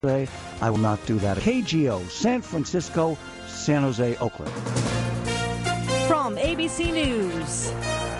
I will not do that. KGO, San Francisco, San Jose, Oakland. From ABC News,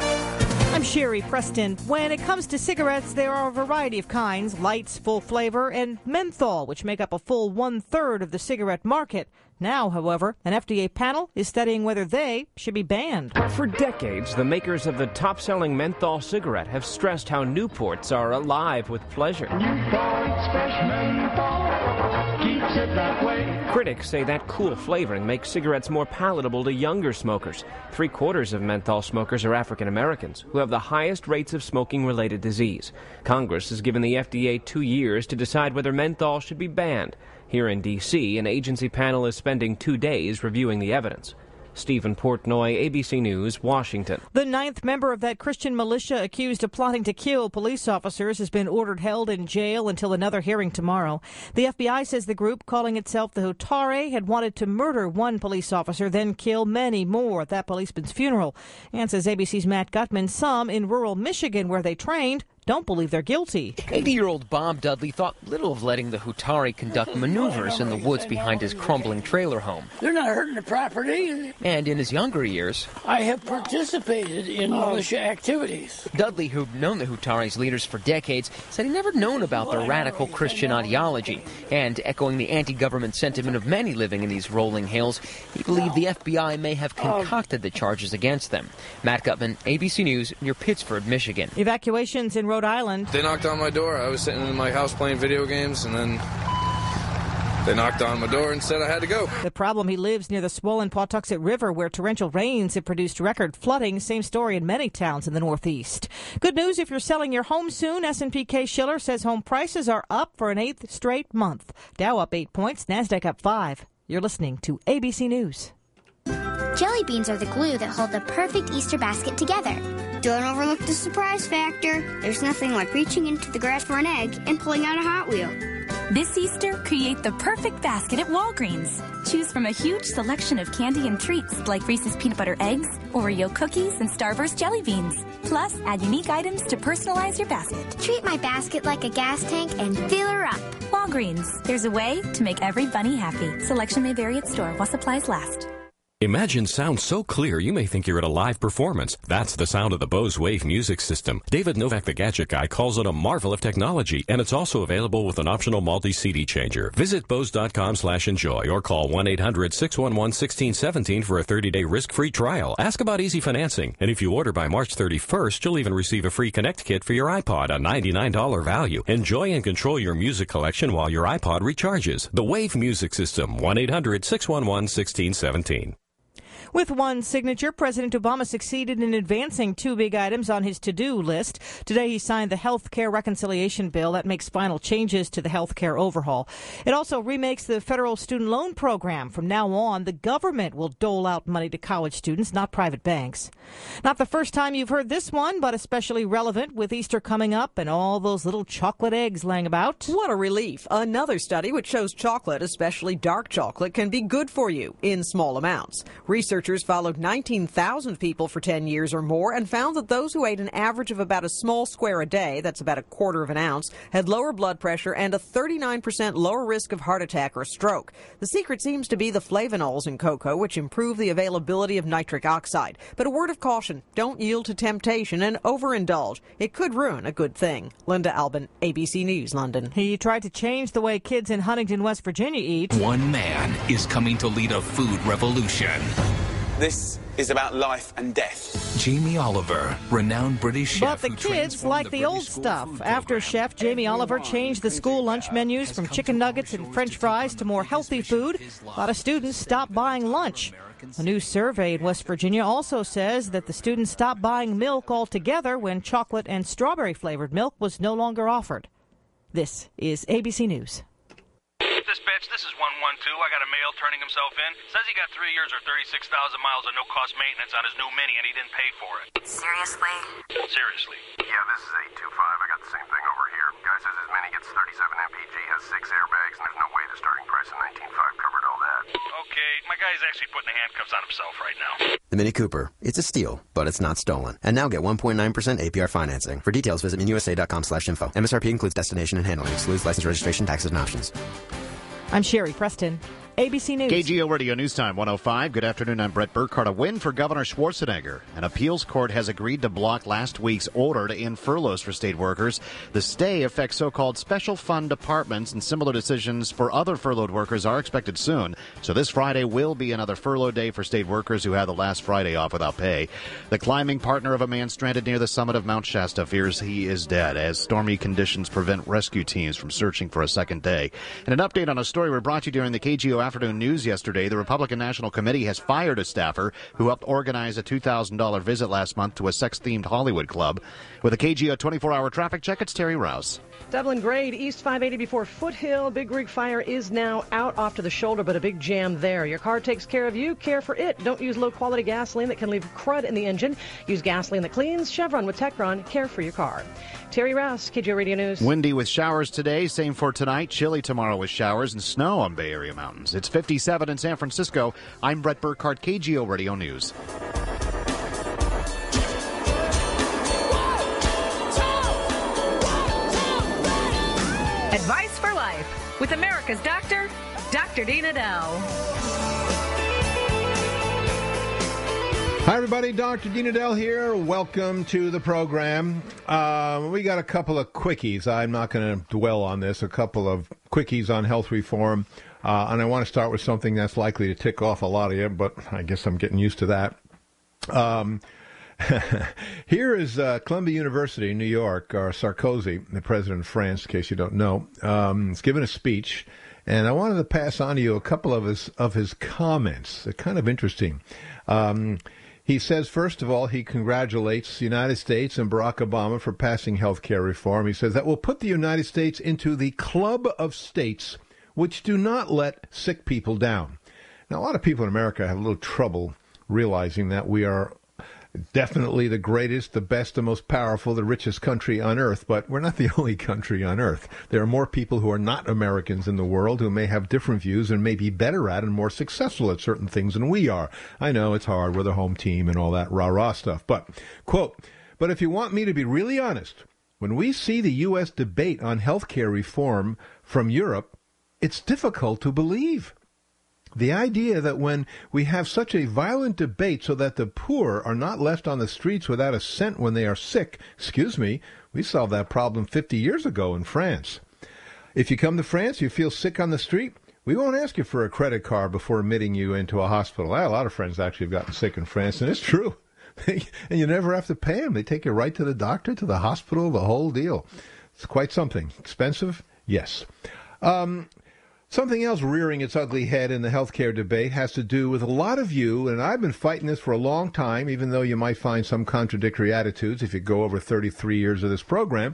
I'm Sherry Preston. When it comes to cigarettes, there are a variety of kinds: lights, full flavor, and menthol, which make up a full 1/3 of the cigarette market. Now, however, an FDA panel is studying whether they should be banned. For decades, the makers of the top-selling menthol cigarette have stressed how Newports are alive with pleasure. Newport's fresh menthol keeps it that way. Critics say that cool flavoring makes cigarettes more palatable to younger smokers. 3/4 of menthol smokers are African Americans, who have the highest rates of smoking-related disease. Congress has given the FDA 2 years to decide whether menthol should be banned. Here in D.C., an agency panel is spending 2 days reviewing the evidence. Stephen Portnoy, ABC News, Washington. The 9th member of that Christian militia accused of plotting to kill police officers has been ordered held in jail until another hearing tomorrow. The FBI says the group, calling itself the Hutare, had wanted to murder one police officer, then kill many more at that policeman's funeral. And says ABC's Matt Gutman, some in rural Michigan where they trained don't believe they're guilty. 80-year-old Bob Dudley thought little of letting the Hutare conduct maneuvers in the woods behind his crumbling trailer home. They're not hurting the property. And in his younger years, I have participated in militia activities. Dudley, who'd known the Hutare's leaders for decades, said he'd never known about their radical Christian ideology. And echoing the anti-government sentiment of many living in these rolling hills, he believed the FBI may have concocted the charges against them. Matt Gutman, ABC News, near Pittsford, Michigan. Evacuations in Rhode Island. They knocked on my door. I was sitting in my house playing video games, and then they knocked on my door and said I had to go. The problem: he lives near the swollen Pawtuxet River, where torrential rains have produced record flooding. Same story in many towns in the Northeast. Good news if you're selling your home soon. S&P Case-Shiller says home prices are up for an 8th straight month. Dow up 8 points, NASDAQ up 5. You're listening to ABC News. Jelly beans are the glue that hold the perfect Easter basket together. Don't overlook the surprise factor. There's nothing like reaching into the grass for an egg and pulling out a Hot Wheel. This Easter, create the perfect basket at Walgreens. Choose from a huge selection of candy and treats like Reese's Peanut Butter Eggs, Oreo cookies, and Starburst Jelly Beans. Plus, add unique items to personalize your basket. Treat my basket like a gas tank and fill her up. Walgreens. There's a way to make every bunny happy. Selection may vary at store while supplies last. Imagine sound so clear you may think you're at a live performance. That's the sound of the Bose Wave music system. David Novak, the gadget guy, calls it a marvel of technology, and it's also available with an optional multi-CD changer. Visit Bose.com/enjoy or call 1-800-611-1617 for a 30-day risk-free trial. Ask about easy financing, and if you order by March 31st, you'll even receive a free Connect kit for your iPod, a $99 value. Enjoy and control your music collection while your iPod recharges. The Wave music system, 1-800-611-1617. With one signature, President Obama succeeded in advancing 2 big items on his to-do list. Today, he signed the Health Care Reconciliation Bill that makes final changes to the health care overhaul. It also remakes the federal student loan program. From now on, the government will dole out money to college students, not private banks. Not the first time you've heard this one, but especially relevant with Easter coming up and all those little chocolate eggs laying about. What a relief. Another study which shows chocolate, especially dark chocolate, can be good for you in small amounts. Researchers followed 19,000 people for 10 years or more and found that those who ate an average of about a small square a day, that's about 1/4 of an ounce, had lower blood pressure and a 39% lower risk of heart attack or stroke. The secret seems to be the flavonols in cocoa, which improve the availability of nitric oxide. But a word of caution, don't yield to temptation and overindulge. It could ruin a good thing. Linda Albin, ABC News, London. He tried to change the way kids in Huntington, West Virginia eat. One man is coming to lead a food revolution. This is about life and death. Jamie Oliver, renowned British chef. But the kids like the old stuff. After chef Jamie Oliver changed the school lunch menus from chicken nuggets and French fries to more healthy food, a lot of students stopped buying lunch. A new survey in West Virginia also says that the students stopped buying milk altogether when chocolate and strawberry-flavored milk was no longer offered. This is ABC News. Dispatch, this is 112. I got a male turning himself in. Says he got 3 years or 36,000 miles of no-cost maintenance on his new Mini, and he didn't pay for it. Seriously? Seriously. Yeah, this is 825. I got the same thing over here. Guy says his Mini gets 37 mpg, has 6 airbags, and there's no way the starting price of 19.5 covered all that. Okay, my guy's actually putting the handcuffs on himself right now. The Mini Cooper. It's a steal, but it's not stolen. And now get 1.9% APR financing. For details, visit MiniUSA.com/info. MSRP includes destination and handling. Excludes license, registration, taxes, and options. I'm Sherry Preston, ABC News. KGO Radio News Time 105. Good afternoon. I'm Brett Burkhardt. A win for Governor Schwarzenegger. An appeals court has agreed to block last week's order to end furloughs for state workers. The stay affects so-called special fund departments, and similar decisions for other furloughed workers are expected soon. So this Friday will be another furlough day for state workers who had the last Friday off without pay. The climbing partner of a man stranded near the summit of Mount Shasta fears he is dead as stormy conditions prevent rescue teams from searching for a second day. And an update on a story we brought you during the KGO Afternoon News yesterday. The Republican National Committee has fired a staffer who helped organize a $2,000 visit last month to a sex-themed Hollywood club. With a KGO 24-hour traffic check, it's Terry Rouse. Dublin grade, East 580 before Foothill. Big Rig Fire is now out off to the shoulder, but a big jam there. Your car takes care of you. Care for it. Don't use low-quality gasoline that can leave crud in the engine. Use gasoline that cleans. Chevron with Techron. Care for your car. Terry Rouse, KGO Radio News. Windy with showers today. Same for tonight. Chilly tomorrow with showers and snow on Bay Area mountains. It's 57 in San Francisco. I'm Brett Burkhardt, KGO Radio News. Advice for Life with America's doctor, Dr. Dean Edell. Hi, everybody. Dr. Dean Edell here. Welcome to the program. We got a couple of quickies. I'm not going to dwell on this. A couple of quickies on health reform. And I want to start with something that's likely to tick off a lot of you, but I guess I'm getting used to that. Here is Columbia University in New York, or Sarkozy, the president of France, in case you don't know, is giving a speech, and I wanted to pass on to you a couple of his comments. They're kind of interesting. He says, first of all, he congratulates the United States and Barack Obama for passing health care reform. He says that will put the United States into the club of states which do not let sick people down. Now, a lot of people in America have a little trouble realizing that we are definitely the greatest, the best, the most powerful, the richest country on earth, but we're not the only country on earth. There are more people who are not Americans in the world who may have different views and may be better at and more successful at certain things than we are. I know it's hard. We're the home team and all that rah-rah stuff. But, quote, but if you want me to be really honest, when we see the U.S. debate on health care reform from Europe, it's difficult to believe. The idea that when we have such a violent debate so that the poor are not left on the streets without a cent when they are sick, excuse me, we solved that problem 50 years ago in France. If you come to France, you feel sick on the street, we won't ask you for a credit card before admitting you into a hospital. I have a lot of friends actually have gotten sick in France, and it's true. And you never have to pay them. They take you right to the doctor, to the hospital, the whole deal. It's quite something. Expensive? Yes. Something else rearing its ugly head in the healthcare debate has to do with a lot of you, and I've been fighting this for a long time, even though you might find some contradictory attitudes if you go over 33 years of this program,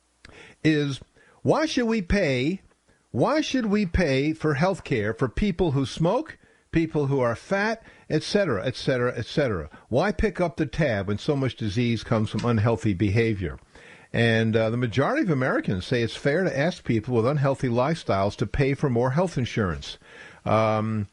is why should we pay for healthcare for people who smoke, people who are fat, etc., etc., etc.? Why pick up the tab when so much disease comes from unhealthy behavior? And the majority of Americans say it's fair to ask people with unhealthy lifestyles to pay for more health insurance. How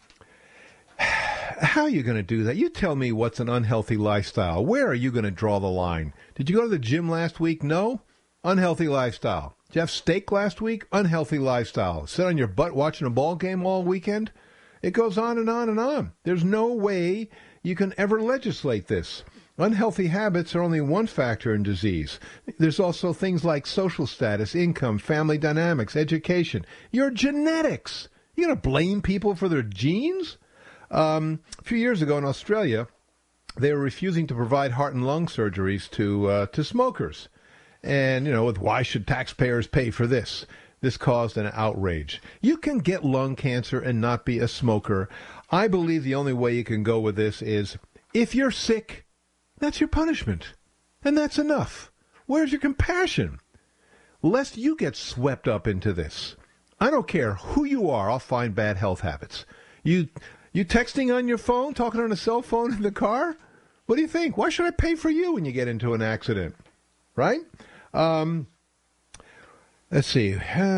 are you going to do that? You tell me what's an unhealthy lifestyle. Where are you going to draw the line? Did you go to the gym last week? No? Unhealthy lifestyle. Did you have steak last week? Unhealthy lifestyle. Sit on your butt watching a ball game all weekend? It goes on and on and on. There's no way you can ever legislate this. Unhealthy habits are only one factor in disease. There's also things like social status, income, family dynamics, education, your genetics. You going to blame people for their genes? A few years ago in Australia, they were refusing to provide heart and lung surgeries to smokers. And, with why should taxpayers pay for this? This caused an outrage. You can get lung cancer and not be a smoker. I believe the only way you can go with this is if you're sick, that's your punishment. And that's enough. Where's your compassion? Lest you get swept up into this. I don't care who you are, I'll find bad health habits. You texting on your phone, talking on a cell phone in the car? What do you think? Why should I pay for you when you get into an accident? Right? Let's see.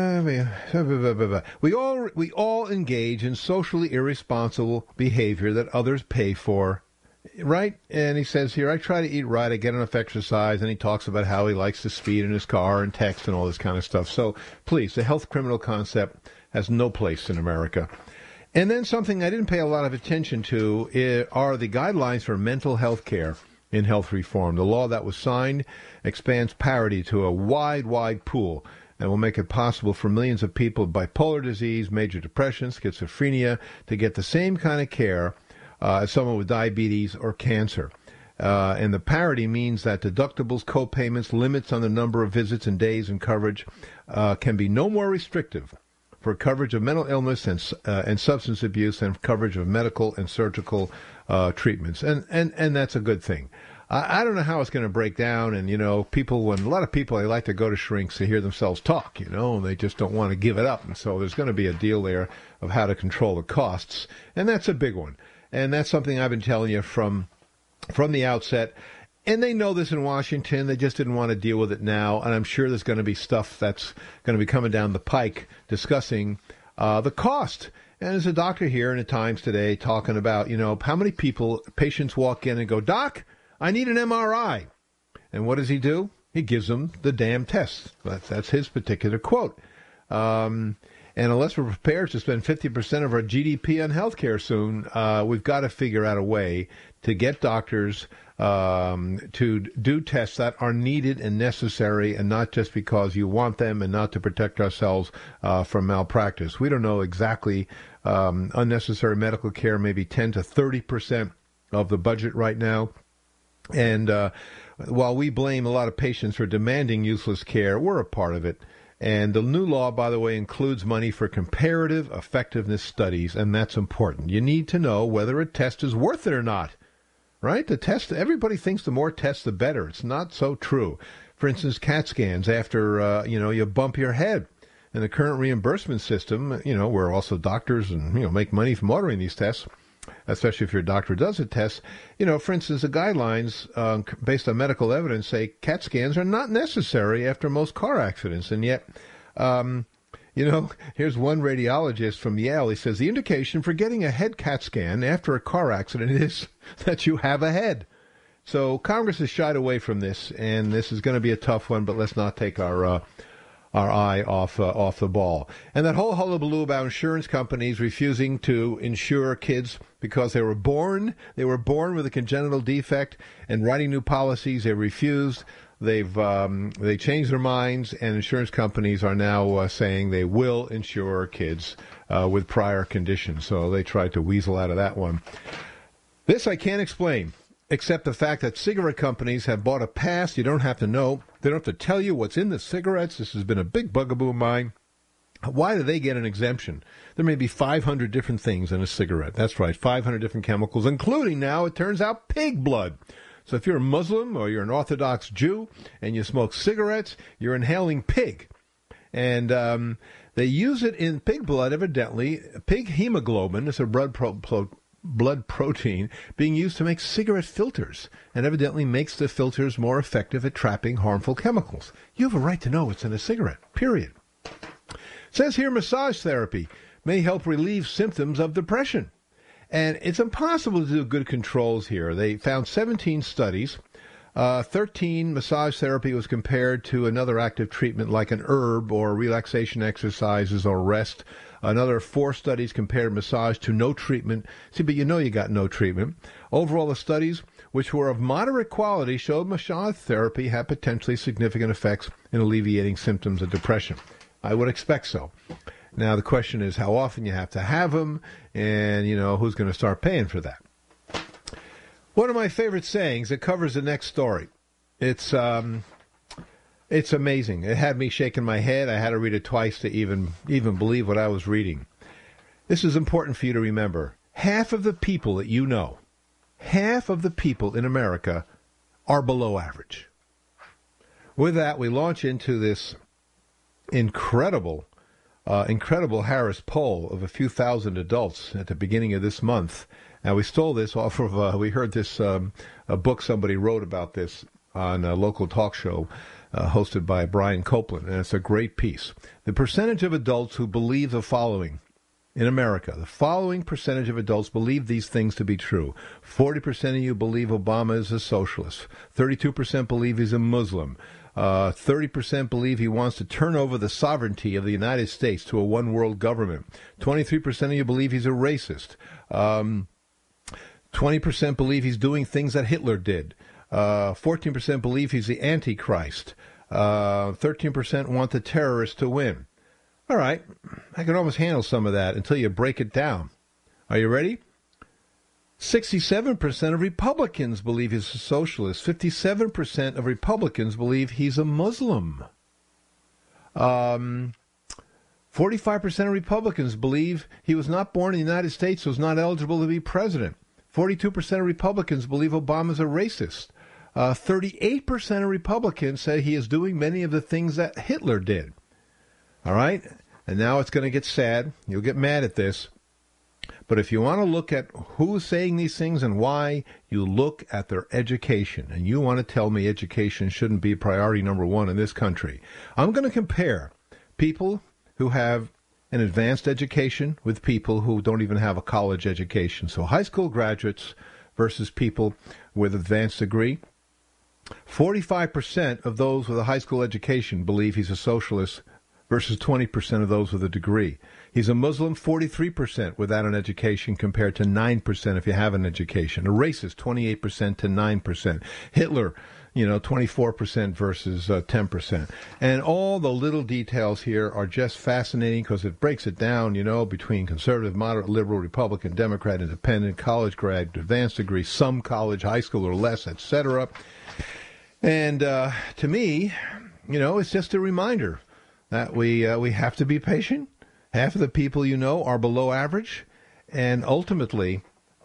We all engage in socially irresponsible behavior that others pay for. Right? And he says here, I try to eat right, I get enough exercise, and he talks about how he likes to speed in his car and text and all this kind of stuff. So, please, the health criminal concept has no place in America. And then something I didn't pay a lot of attention to are the guidelines for mental health care in health reform. The law that was signed expands parity to a wide pool and will make it possible for millions of people with bipolar disease, major depression, schizophrenia to get the same kind of care as someone with diabetes or cancer. And the parity means that deductibles, co-payments, limits on the number of visits and days and coverage can be no more restrictive for coverage of mental illness and substance abuse and coverage of medical and surgical treatments. And that's a good thing. I don't know how it's going to break down. And, a lot of people, they like to go to shrinks to hear themselves talk, and they just don't want to give it up. And so there's going to be a deal there of how to control the costs. And that's a big one. And that's something I've been telling you from the outset. And they know this in Washington. They just didn't want to deal with it now. And I'm sure there's going to be stuff that's going to be coming down the pike discussing the cost. And there's a doctor here in the Times today talking about, how many patients walk in and go, "Doc, I need an MRI." And what does he do? He gives them the damn test. That's his particular quote. And unless we're prepared to spend 50% of our GDP on healthcare soon, we've got to figure out a way to get doctors to do tests that are needed and necessary, and not just because you want them, and not to protect ourselves from malpractice. We don't know exactly. Unnecessary medical care, maybe 10 to 30% of the budget right now. And while we blame a lot of patients for demanding useless care, we're a part of it. And the new law, by the way, includes money for comparative effectiveness studies, and that's important. You need to know whether a test is worth it or not, right? The test, everybody thinks the more tests, the better. It's not so true. For instance, CAT scans after, you bump your head. In the current reimbursement system, where also doctors and, make money from ordering these tests, especially if your doctor does a test, for instance, the guidelines based on medical evidence say CAT scans are not necessary after most car accidents. And yet, here's one radiologist from Yale. He says the indication for getting a head CAT scan after a car accident is that you have a head. So Congress has shied away from this, and this is going to be a tough one, but let's not take our eye off the ball. And that whole hullabaloo about insurance companies refusing to insure kids because they were born with a congenital defect, and writing new policies, they refused. They changed their minds, and insurance companies are now saying they will insure kids with prior conditions. So they tried to weasel out of that one. This I can't explain, except the fact that cigarette companies have bought a pass. You don't have to know. They don't have to tell you what's in the cigarettes. This has been a big bugaboo of mine. Why do they get an exemption? There may be 500 different things in a cigarette. That's right, 500 different chemicals, including now, it turns out, pig blood. So if you're a Muslim or you're an Orthodox Jew and you smoke cigarettes, you're inhaling pig. And they use it in pig blood, evidently. Pig hemoglobin is a blood protein being used to make cigarette filters, and evidently makes the filters more effective at trapping harmful chemicals. You have a right to know what's in a cigarette, period. It says here massage therapy may help relieve symptoms of depression. And it's impossible to do good controls here. They found 17 studies. 13 massage therapy was compared to another active treatment like an herb or relaxation exercises or rest. Another 4 studies compared massage to no treatment. See, but you got no treatment. Overall, the studies, which were of moderate quality, showed massage therapy had potentially significant effects in alleviating symptoms of depression. I would expect so. Now, the question is how often you have to have them, and, who's going to start paying for that. One of my favorite sayings that covers the next story. It's amazing. It had me shaking my head. I had to read it twice to even believe what I was reading. This is important for you to remember. Half of the people that you know, half of the people in America are below average. With that, we launch into this incredible Harris poll of a few thousand adults at the beginning of this month. Now, we stole this off of, we heard this, a book somebody wrote about this on a local talk show hosted by Brian Copeland, and it's a great piece. The percentage of adults who believe the following: in America, the following percentage of adults believe these things to be true. 40% of you believe Obama is a socialist. 32% believe he's a Muslim. 30% believe he wants to turn over the sovereignty of the United States to a one-world government. 23% of you believe he's a racist. 20% believe he's doing things that Hitler did. 14% believe he's the Antichrist. 13% want the terrorists to win. All right, I can almost handle some of that until you break it down. Are you ready? 67% of Republicans believe he's a socialist. 57% of Republicans believe he's a Muslim. 45% of Republicans believe he was not born in the United States, so is not eligible to be president. 42% of Republicans believe Obama's a racist. 38% of Republicans say he is doing many of the things that Hitler did. All right? And now it's going to get sad. You'll get mad at this. But if you want to look at who's saying these things and why, you look at their education. And you want to tell me education shouldn't be priority number one in this country. I'm going to compare people who have an advanced education with people who don't even have a college education. So high school graduates versus people with advanced degree. 45% of those with a high school education believe he's a socialist versus 20% of those with a degree. He's a Muslim, 43% without an education compared to 9% if you have an education. A racist, 28% to 9%. Hitler, 24% versus 10%. And all the little details here are just fascinating because it breaks it down, between conservative, moderate, liberal, Republican, Democrat, independent, college grad, advanced degree, some college, high school or less, etc. And to me, it's just a reminder that we have to be patient. Half of the people are below average. And ultimately,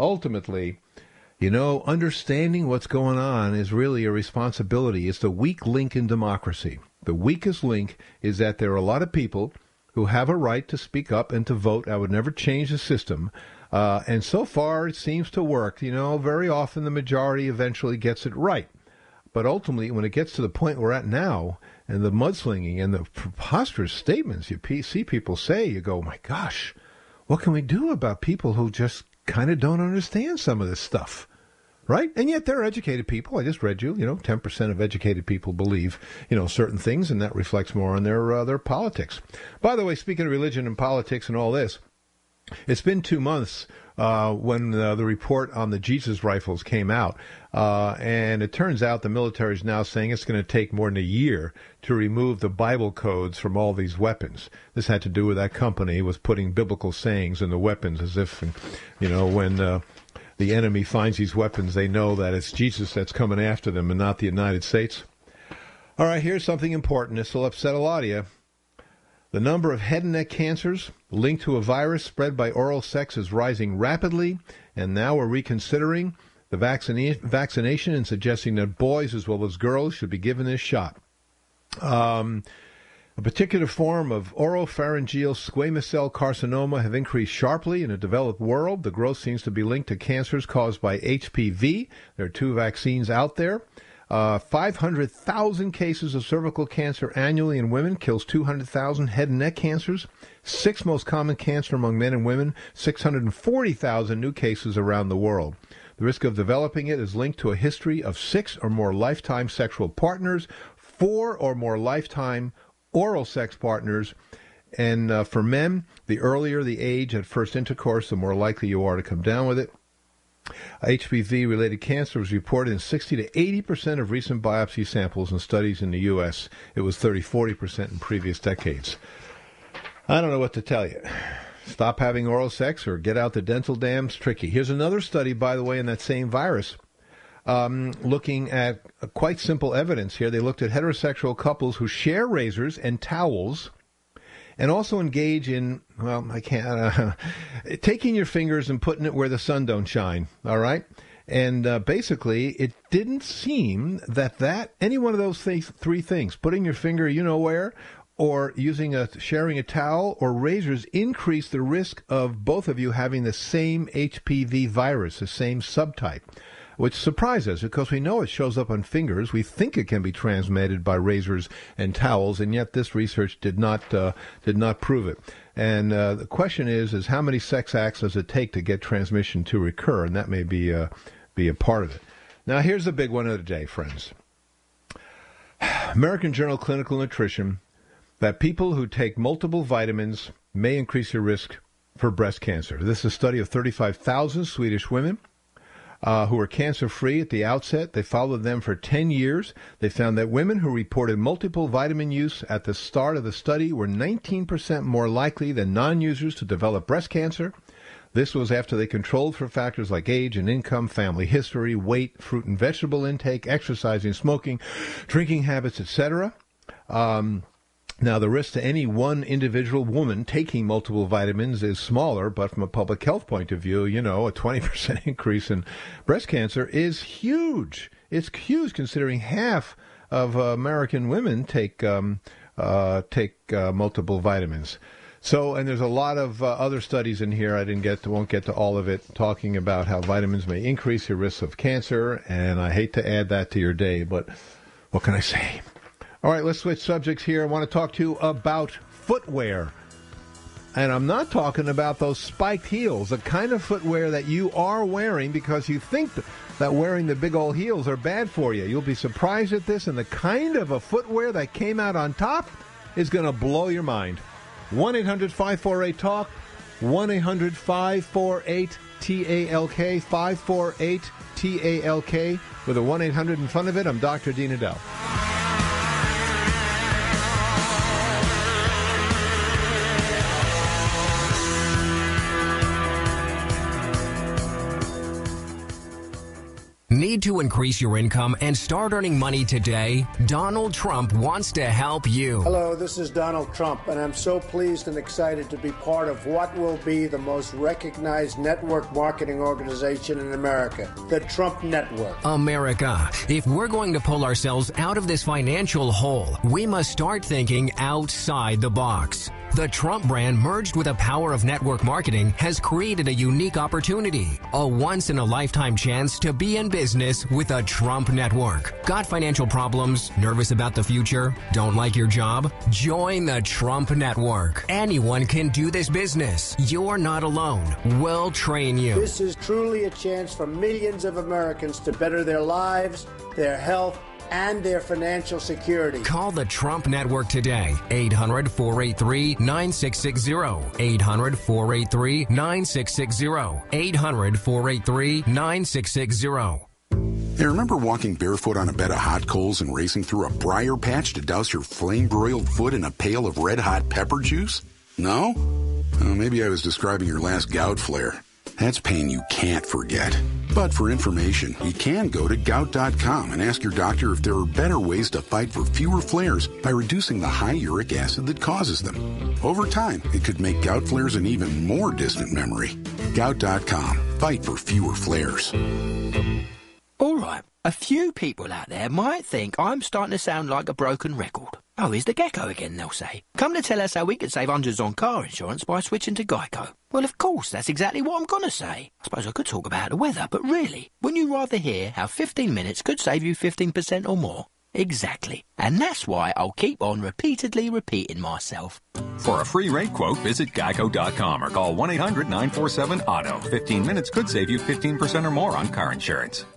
understanding what's going on is really a responsibility. It's the weak link in democracy. The weakest link is that there are a lot of people who have a right to speak up and to vote. I would never change the system. And so far, it seems to work. Very often the majority eventually gets it right. But ultimately, when it gets to the point we're at now, and the mudslinging and the preposterous statements you see people say, you go, my gosh, what can we do about people who just kind of don't understand some of this stuff, right? And yet they're educated people. I just read you, 10% of educated people believe, certain things, and that reflects more on their politics. By the way, speaking of religion and politics and all this, it's been 2 months when the report on the Jesus rifles came out. And it turns out the military is now saying it's going to take more than a year to remove the Bible codes from all these weapons. This had to do with that company was putting biblical sayings in the weapons as if, when the enemy finds these weapons, they know that it's Jesus that's coming after them and not the United States. All right, here's something important. This will upset a lot of you. The number of head and neck cancers linked to a virus spread by oral sex is rising rapidly, and now we're reconsidering the vaccination and suggesting that boys as well as girls should be given this shot. A particular form of oropharyngeal squamous cell carcinoma have increased sharply in a developed world. The growth seems to be linked to cancers caused by HPV. There are 2 vaccines out there. 500,000 cases of cervical cancer annually in women, kills 200,000 head and neck cancers. 6th most common cancer among men and women, 640,000 new cases around the world. The risk of developing it is linked to a history of 6 or more lifetime sexual partners, 4 or more lifetime oral sex partners, and for men, the earlier the age at first intercourse, the more likely you are to come down with it. HPV-related cancer was reported in 60 to 80% of recent biopsy samples and studies in the U.S. It was 30-40% in previous decades. I don't know what to tell you. Stop having oral sex or get out the dental dams. Tricky. Here's another study, by the way, in that same virus, looking at quite simple evidence here. They looked at heterosexual couples who share razors and towels and also engage in, taking your fingers and putting it where the sun don't shine, all right? And basically, it didn't seem that any one of those 3 things, putting your finger where, or sharing a towel or razors, increase the risk of both of you having the same HPV virus, the same subtype. which surprises us because we know it shows up on fingers. We think it can be transmitted by razors and towels, and yet this research did not prove it. And the question is how many sex acts does it take to get transmission to recur? And that may be a part of it. Now, here's the big one of the day, friends. American Journal of Clinical Nutrition, that people who take multiple vitamins may increase your risk for breast cancer. This is a study of 35,000 Swedish women who were cancer-free at the outset. They followed them for 10 years. They found that women who reported multiple vitamin use at the start of the study were 19% more likely than non-users to develop breast cancer. This was after they controlled for factors like age and income, family history, weight, fruit and vegetable intake, exercising, smoking, drinking habits, etc. Now, the risk to any one individual woman taking multiple vitamins is smaller, but from a public health point of view, a 20% increase in breast cancer is huge. It's huge considering half of American women take multiple vitamins. So, and there's a lot of other studies in here. Won't get to all of it, talking about how vitamins may increase your risk of cancer, and I hate to add that to your day, but what can I say? All right, let's switch subjects here. I want to talk to you about footwear. And I'm not talking about those spiked heels, the kind of footwear that you are wearing because you think that wearing the big old heels are bad for you. You'll be surprised at this, and the kind of a footwear that came out on top is going to blow your mind. 1-800-548-TALK, 1-800-548-TALK, 548-TALK, with a 1-800 in front of it. I'm Dr. Dean Edell. Need to increase your income and start earning money today? Donald Trump wants to help you. Hello, this is Donald Trump, and I'm so pleased and excited to be part of what will be the most recognized network marketing organization in America, the Trump Network. America, if we're going to pull ourselves out of this financial hole, we must start thinking outside the box. The Trump brand, merged with the power of network marketing, has created a unique opportunity, a once-in-a-lifetime chance to be in business with a Trump network. Got financial problems? Nervous about the future? Don't like your job? Join the Trump network. Anyone can do this business. You're not alone. We'll train you. This is truly a chance for millions of Americans to better their lives, their health, and their financial security. Call the Trump Network today. 800-483-9660. 800-483-9660. 800-483-9660. Hey, remember walking barefoot on a bed of hot coals and racing through a briar patch to douse your flame-broiled foot in a pail of red-hot pepper juice? No? Maybe I was describing your last gout flare. That's pain you can't forget. But for information, you can go to gout.com and ask your doctor if there are better ways to fight for fewer flares by reducing the high uric acid that causes them. Over time, it could make gout flares an even more distant memory. Gout.com. Fight for fewer flares. All right, a few people out there might think I'm starting to sound like a broken record. Oh, here's the gecko again, they'll say. Come to tell us how we could save hundreds on car insurance by switching to Geico. Well, of course, that's exactly what I'm going to say. I suppose I could talk about the weather, but really, wouldn't you rather hear how 15 minutes could save you 15% or more? Exactly. And that's why I'll keep on repeatedly repeating myself. For a free rate quote, visit geico.com or call 1-800-947-AUTO. 15 minutes could save you 15% or more on car insurance.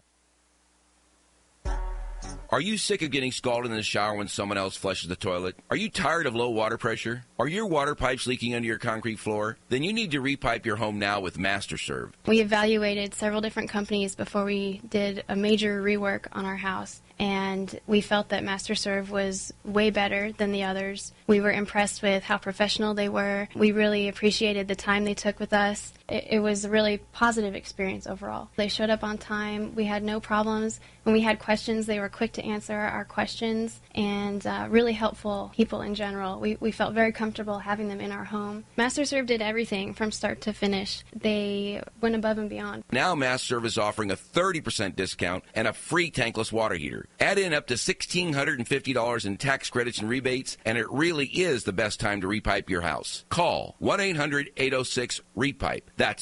Are you sick of getting scalded in the shower when someone else flushes the toilet? Are you tired of low water pressure? Are your water pipes leaking under your concrete floor? Then you need to repipe your home now with MasterServe. We evaluated several different companies before we did a major rework on our house, and we felt that MasterServe was way better than the others. We were impressed with how professional they were. We really appreciated the time they took with us. It was a really positive experience overall. They showed up on time. We had no problems. When we had questions, they were quick to answer our questions, and really helpful people in general. We felt very comfortable having them in our home. MasterServe did everything from start to finish. They went above and beyond. Now MasterServe is offering a 30% discount and a free tankless water heater. Add in up to $1,650 in tax credits and rebates, and it really is the best time to repipe your house. Call 1-800-806-REPIPE. That's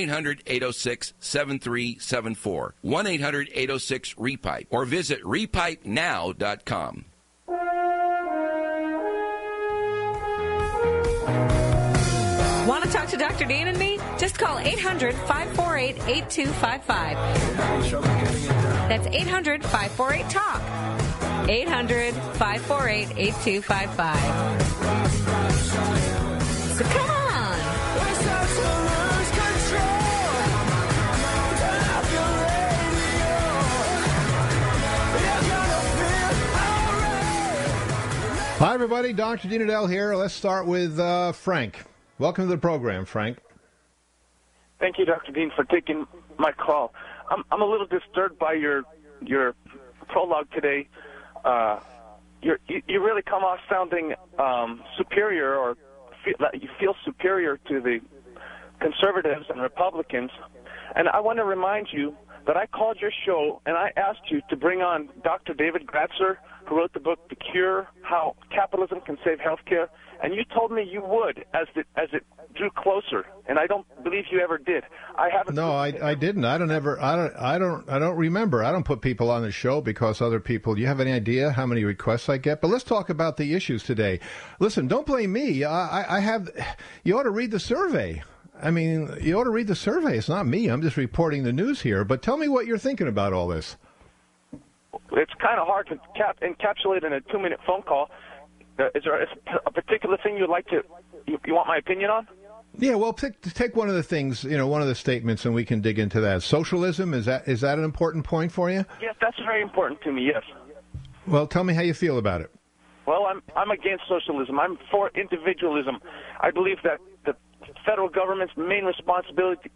1-800-806-7374. 1-800-806-REPIPE. Or visit repipenow.com. Want to talk to Dr. Dean and me? Just call 800-548-8255. That's 800-548-TALK. 800-548-8255. So come on. Hi, everybody. Dr. Dean Edell here. Let's start with Frank. Welcome to the program, Frank. Thank you, Dr. Dean, for taking my call. I'm a little disturbed by your prologue today. You really come off sounding superior, or you feel superior to the conservatives and Republicans. And I want to remind you that I called your show and I asked you to bring on Dr. David Gratzer, who wrote the book The Cure: How Capitalism Can Save Healthcare, and you told me you would as it drew closer, and I don't believe you ever did. I haven't. No, I didn't. I don't remember. I don't put people on the show because other people. Do you have any idea how many requests I get? But let's talk about the issues today. Listen, don't blame me. I have. You ought to read the survey. I mean, you ought to read the survey. It's not me. I'm just reporting the news here. But tell me what you're thinking about all this. It's kind of hard to encapsulate in a 2-minute phone call. Is there a particular thing you'd like to? You want my opinion on? Yeah, well, take one of the things, one of the statements, and we can dig into that. Socialism, is that an important point for you? Yes, that's very important to me. Yes. Well, tell me how you feel about it. Well, I'm against socialism. I'm for individualism. I believe that the federal government's main responsibility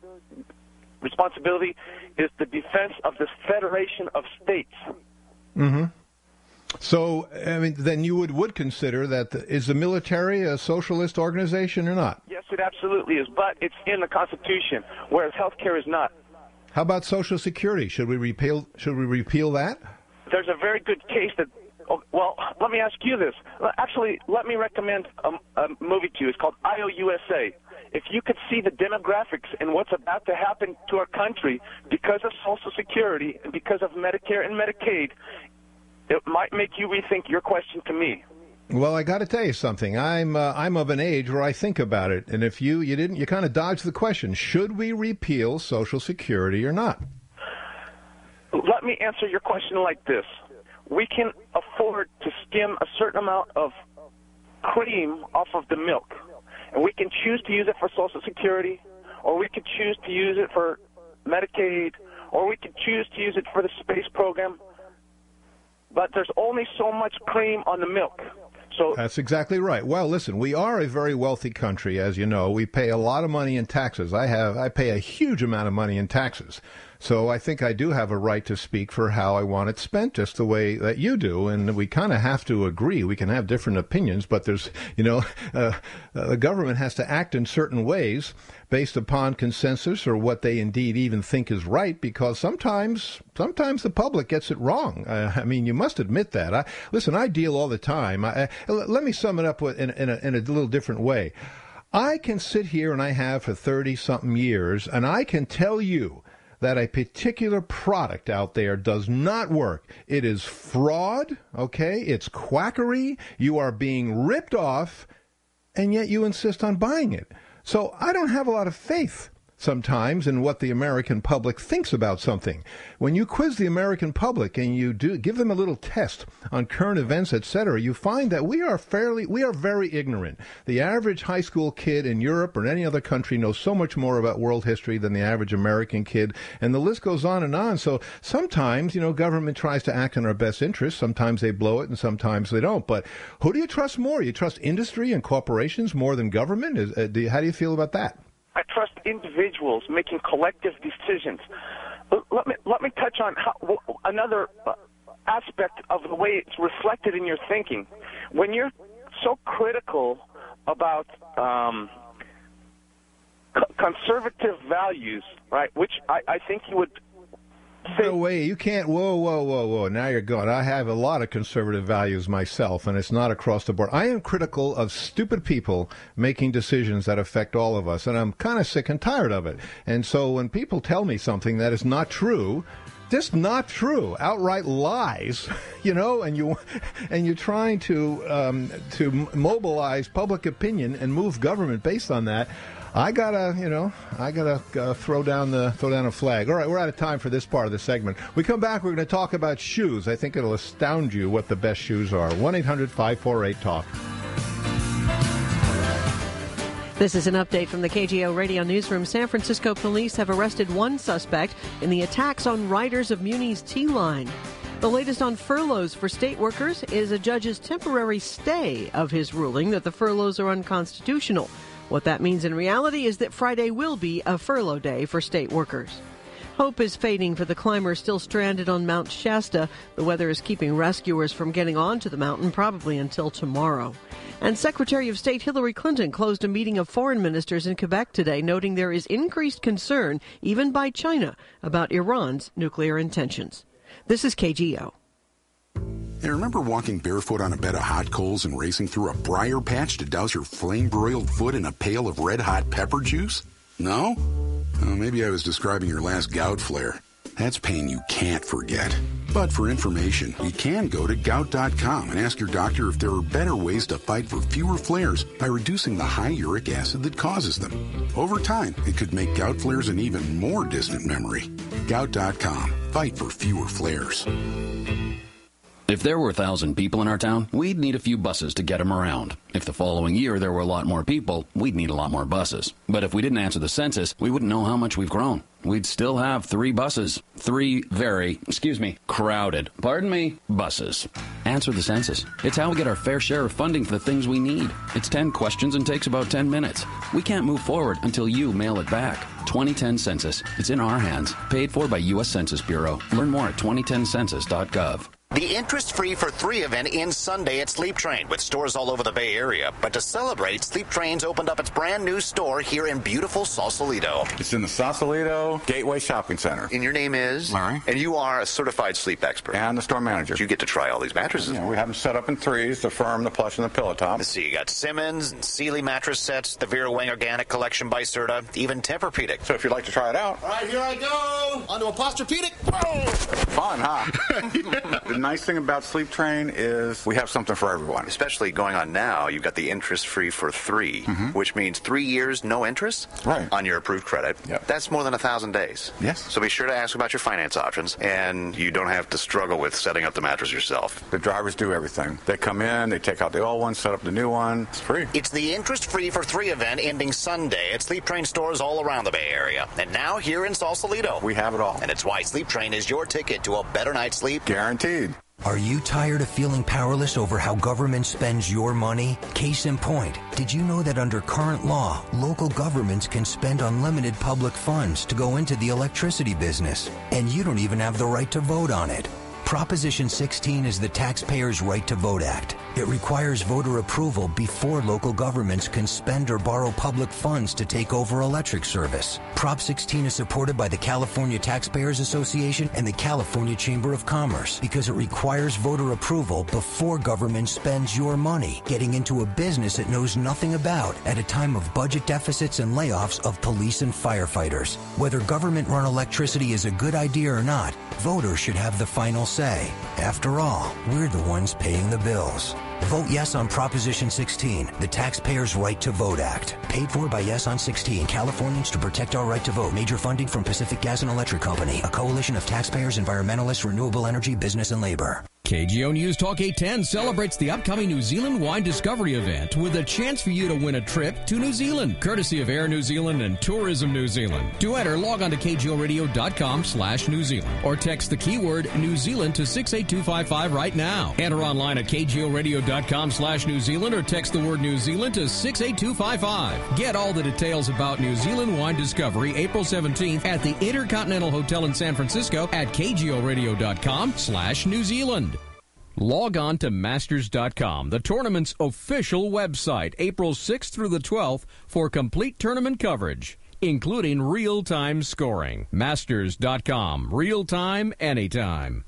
is the defense of this federation of states. Mm-hmm. So, I mean, then you would consider that is the military a socialist organization or not? Yes, it absolutely is, but it's in the Constitution, whereas healthcare is not. How about Social Security? Should we repeal that? There's a very good case that. Well, let me ask you this. Actually, let me recommend a movie to you. It's called IOUSA. If you could see the demographics and what's about to happen to our country because of Social Security and because of Medicare and Medicaid, it might make you rethink your question to me. Well, I got to tell you something. I'm of an age where I think about it, and if you didn't, you kind of dodged the question: should we repeal Social Security or not? Let me answer your question like this: we can afford to skim a certain amount of cream off of the milk, and we can choose to use it for Social Security, or we could choose to use it for Medicaid, or we could choose to use it for the space program. But there's only so much cream on the milk. So that's exactly right. Well, listen, we are a very wealthy country, as you know. We pay a lot of money in taxes. I pay a huge amount of money in taxes. So I think I do have a right to speak for how I want it spent, just the way that you do. And we kind of have to agree. We can have different opinions, but there's, the government has to act in certain ways based upon consensus or what they indeed even think is right, because sometimes the public gets it wrong. I mean, you must admit that. Listen, I deal all the time. Let me sum it up in a little different way. I can sit here, and I have for 30-something years, and I can tell you that a particular product out there does not work. It is fraud, okay? It's quackery. You are being ripped off, and yet you insist on buying it. So I don't have a lot of faith sometimes in what the American public thinks about something. When you quiz the American public and you give them a little test on current events, etc., you find that we are very ignorant. The average high school kid in Europe or any other country knows so much more about world history than the average American kid, and the list goes on and on. So sometimes, government tries to act in our best interest. Sometimes they blow it and sometimes they don't. But who do you trust more? You trust industry and corporations more than government? How do you feel about that? I trust individuals making collective decisions. Let me touch on another aspect of the way it's reflected in your thinking. When you're so critical about conservative values, right, which I think you would No way. You can't. Whoa. Now you're going. I have a lot of conservative values myself, and it's not across the board. I am critical of stupid people making decisions that affect all of us, and I'm kind of sick and tired of it. And so when people tell me something that is not true, just not true, outright lies, and you're trying to mobilize public opinion and move government based on that. I gotta throw down a flag. All right, we're out of time for this part of the segment. We come back, we're going to talk about shoes. I think it'll astound you what the best shoes are. 1-800-548-TALK. This is an update from the KGO Radio Newsroom. San Francisco police have arrested one suspect in the attacks on riders of Muni's T-Line. The latest on furloughs for state workers is a judge's temporary stay of his ruling that the furloughs are unconstitutional. What that means in reality is that Friday will be a furlough day for state workers. Hope is fading for the climbers still stranded on Mount Shasta. The weather is keeping rescuers from getting onto the mountain probably until tomorrow. And Secretary of State Hillary Clinton closed a meeting of foreign ministers in Quebec today, noting there is increased concern, even by China, about Iran's nuclear intentions. This is KGO. Hey, remember walking barefoot on a bed of hot coals and racing through a briar patch to douse your flame-broiled foot in a pail of red-hot pepper juice? No? Maybe I was describing your last gout flare. That's pain you can't forget. But for information, you can go to gout.com and ask your doctor if there are better ways to fight for fewer flares by reducing the high uric acid that causes them. Over time, it could make gout flares an even more distant memory. Gout.com. Fight for fewer flares. If there were 1,000 people in our town, we'd need a few buses to get them around. If the following year there were a lot more people, we'd need a lot more buses. But if we didn't answer the census, we wouldn't know how much we've grown. We'd still have 3 buses. 3 very, crowded, buses. Answer the census. It's how we get our fair share of funding for the things we need. It's 10 questions and takes about 10 minutes. We can't move forward until you mail it back. 2010 Census. It's in our hands. Paid for by U.S. Census Bureau. Learn more at 2010census.gov. The interest-free for 3 event ends Sunday at Sleep Train with stores all over the Bay Area. But to celebrate, Sleep Train's opened up its brand new store here in beautiful Sausalito. It's in the Sausalito Gateway Shopping Center. And your name is? Larry. And you are a certified sleep expert. And the store manager. You get to try all these mattresses. Yeah, we have them set up in 3s, the firm, the plush, and the pillow top. Let's see, you got Simmons and Sealy mattress sets, the Vera Wang Organic Collection by Serta, even Tempur-Pedic. So if you'd like to try it out. All right, here I go. Onto a Posturepedic. Fun, huh? The nice thing about Sleep Train is we have something for everyone. Especially going on now, you've got the interest-free for 3, which means 3 years, no interest? Right. On your approved credit. Yep. That's more than 1,000 days. Yes. So be sure to ask about your finance options, and you don't have to struggle with setting up the mattress yourself. The drivers do everything. They come in, they take out the old one, set up the new one. It's free. It's the interest-free for 3 event ending Sunday at Sleep Train stores all around the Bay Area. And now here in Sausalito. We have it all. And it's why Sleep Train is your ticket to a better night's sleep. Guaranteed. Are you tired of feeling powerless over how government spends your money? Case in point, did you know that under current law, local governments can spend unlimited public funds to go into the electricity business, and you don't even have the right to vote on it? Proposition 16 is the Taxpayers' Right to Vote Act. It requires voter approval before local governments can spend or borrow public funds to take over electric service. Prop 16 is supported by the California Taxpayers Association and the California Chamber of Commerce because it requires voter approval before government spends your money, getting into a business it knows nothing about at a time of budget deficits and layoffs of police and firefighters. Whether government-run electricity is a good idea or not, voters should have the final say. After all, we're the ones paying the bills. Vote yes on Proposition 16, the Taxpayers' Right to Vote Act. Paid for by Yes on 16, Californians to protect our right to vote. Major funding from Pacific Gas and Electric Company, a coalition of taxpayers, environmentalists, renewable energy, business, and labor. KGO News Talk 810 celebrates the upcoming New Zealand Wine Discovery event with a chance for you to win a trip to New Zealand, courtesy of Air New Zealand and Tourism New Zealand. To enter, log on to kgoradio.com/New Zealand or text the keyword New Zealand to 68255 right now. Enter online at kgoradio.com/New Zealand or text the word New Zealand to 68255. Get all the details about New Zealand Wine Discovery April 17th at the Intercontinental Hotel in San Francisco at kgoradio.com/New Zealand. Log on to Masters.com, the tournament's official website, April 6th through the 12th, for complete tournament coverage. including real-time scoring. Masters.com. Real-time, anytime.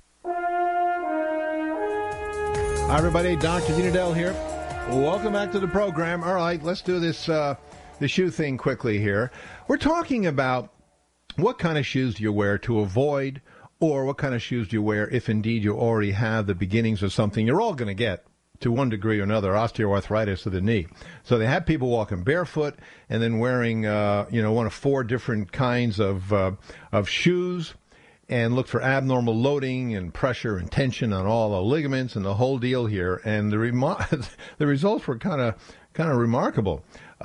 Hi, everybody. Dr. Dean Edell here. Welcome back to the program. All right, let's do this the shoe thing quickly here. We're talking about what kind of shoes do you wear to avoid, or what kind of shoes do you wear if indeed you already have the beginnings of something you're all going to get to one degree or another, osteoarthritis of the knee. So they have people walking barefoot and then wearing, one of 4 different kinds of shoes, and look for abnormal loading and pressure and tension on all the ligaments and the whole deal here. And the results were kind of remarkable.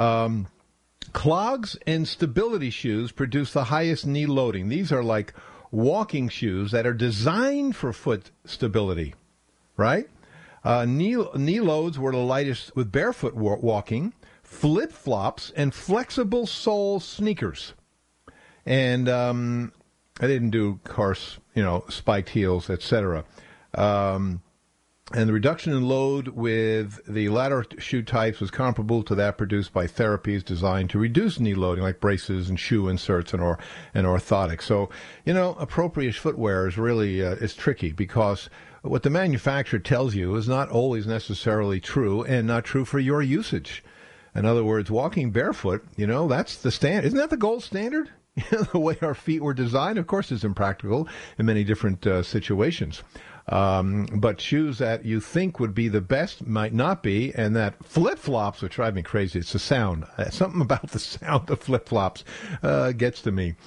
Clogs and stability shoes produce the highest knee loading. These are like walking shoes that are designed for foot stability, right? Knee loads were the lightest with barefoot walking, flip-flops, and flexible sole sneakers. And I didn't do, of course, spiked heels, etc. And the reduction in load with the latter shoe types was comparable to that produced by therapies designed to reduce knee loading, like braces and shoe inserts and orthotics. So, appropriate footwear is really is tricky, because what the manufacturer tells you is not always necessarily true, and not true for your usage. In other words, walking barefoot, that's the standard. Isn't that the gold standard? The way our feet were designed, of course, is impractical in many different situations. But shoes that you think would be the best might not be, and that flip-flops, which drive me crazy, it's the sound. Something about the sound of flip-flops gets to me.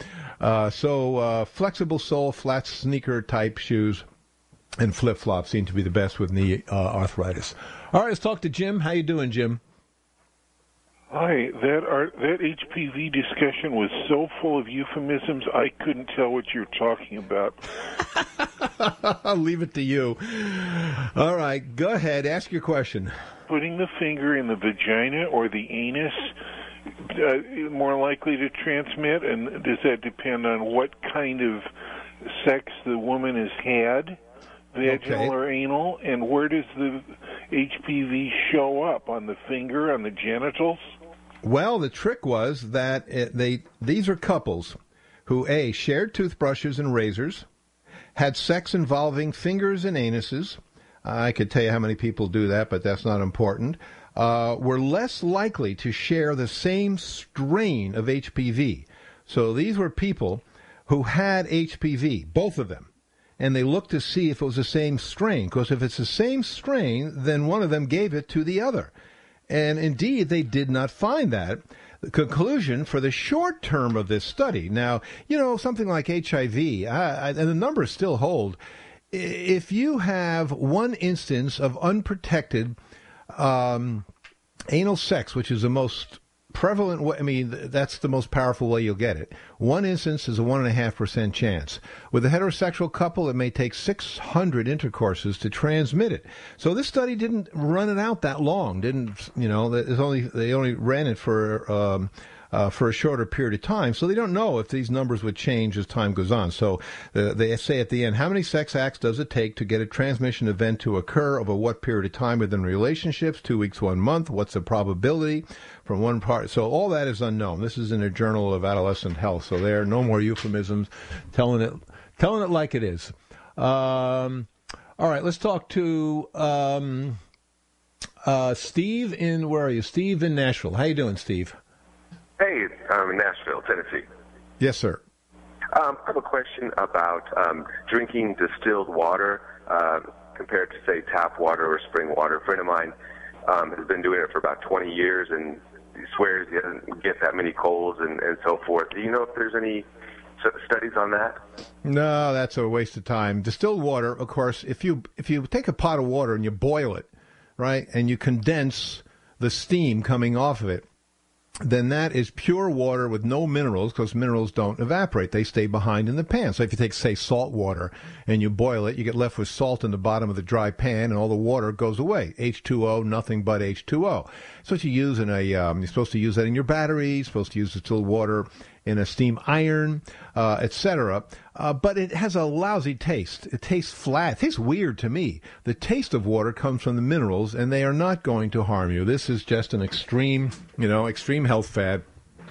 So flexible sole, flat sneaker-type shoes and flip-flops seem to be the best with knee arthritis. All right, let's talk to Jim. How you doing, Jim? Hi, that HPV discussion was so full of euphemisms, I couldn't tell what you were talking about. I'll leave it to you. All right, go ahead, ask your question. Putting the finger in the vagina or the anus more likely to transmit, and does that depend on what kind of sex the woman has had, vaginal or anal, and where does the HPV show up, on the finger, on the genitals? Well, the trick was that these are couples who, A, shared toothbrushes and razors, had sex involving fingers and anuses. I could tell you how many people do that, but that's not important. Were less likely to share the same strain of HPV. So these were people who had HPV, both of them. And they looked to see if it was the same strain, because if it's the same strain, then one of them gave it to the other. And indeed, they did not find that. The conclusion for the short term of this study, now, something like HIV, and the numbers still hold, if you have one instance of unprotected anal sex, which is the most prevalent way, that's the most powerful way you'll get it. One instance is a 1.5% chance. With a heterosexual couple, it may take 600 intercourses to transmit it. So this study didn't run it out that long. They only ran it for a shorter period of time, so they don't know if these numbers would change as time goes on. So they say at the end, how many sex acts does it take to get a transmission event to occur over what period of time within relationships, 2 weeks, 1 month? What's the probability from one part? So all that is unknown. This is in a Journal of Adolescent Health, so there are no more euphemisms, telling it like it is. All right, let's talk to Steve where are you? Steve in Nashville. How you doing, Steve? Hey, I'm in Nashville, Tennessee. Yes, sir. I have a question about drinking distilled water compared to, say, tap water or spring water. A friend of mine has been doing it for about 20 years, and he swears he doesn't get that many colds and so forth. Do you know if there's any studies on that? No, that's a waste of time. Distilled water, of course, if you take a pot of water and you boil it, right, and you condense the steam coming off of it, then that is pure water with no minerals, because minerals don't evaporate. They stay behind in the pan. So if you take, say, salt water and you boil it, you get left with salt in the bottom of the dry pan, and all the water goes away. H2O, nothing but H2O. So what you use you're supposed to use that in your batteries, you're supposed to use distilled water in a steam iron, etc. But it has a lousy taste. It tastes flat. It tastes weird to me. The taste of water comes from the minerals, and they are not going to harm you. This is just an extreme health fad.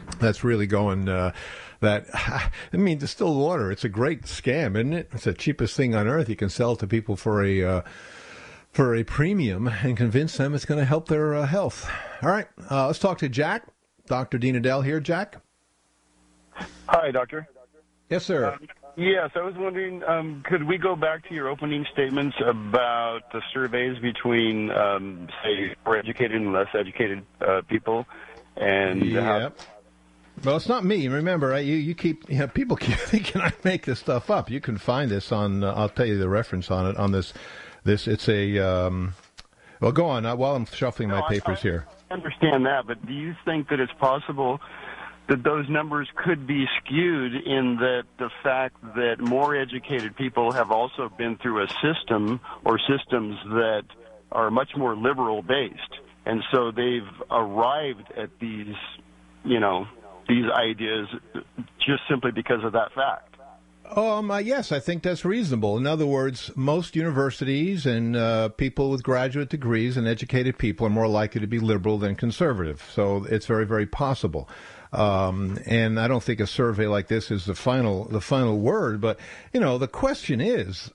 That's really going. Distilled water. It's a great scam, isn't it? It's the cheapest thing on earth. You can sell it to people for a premium and convince them it's going to help their health. All right, let's talk to Jack. Dr. Dean Edell here. Jack. Hi, Doctor. Yes, sir. Yes, I was wondering, could we go back to your opening statements about the surveys between, say, more educated and less educated people? And Well, it's not me. Remember, people keep thinking I make this stuff up. You can find this on. I'll tell you the reference on it. On this, it's a. Well, go on while I'm shuffling my papers here. I understand that, but do you think that it's possible that those numbers could be skewed in that the fact that more educated people have also been through a system or systems that are much more liberal based, and so they've arrived at these, these ideas just simply because of that fact? Yes, I think that's reasonable. In other words, most universities and people with graduate degrees and educated people are more likely to be liberal than conservative. So it's very, very possible. And I don't think a survey like this is the final word. But, the question is,